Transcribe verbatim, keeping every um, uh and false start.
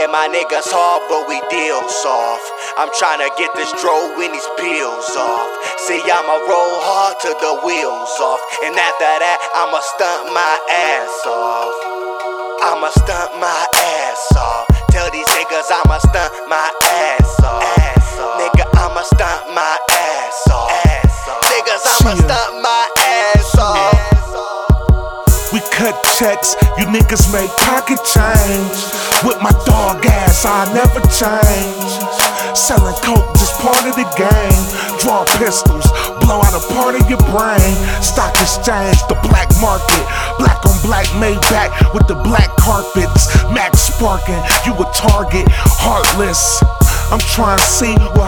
Yeah, my niggas hard, but we deal soft. I'm tryna get this dro and these pills off. See, I'ma roll hard till the wheels off, and after that, I'ma stunt my ass off. I'ma stunt my ass off. Tell these niggas I'ma stunt my ass off. Ass off. Nigga, I'ma stunt my ass off. Ass off. Niggas, I'ma stunt my ass off. We cut checks, you niggas make pocket change. With my dog ass, I never change. Selling coke, just part of the game. Draw pistols, blow out a part of your brain. Stock exchange, the black market. Black on black Maybach with the black carpets. Max sparking, you a target, heartless. I'm trying to see what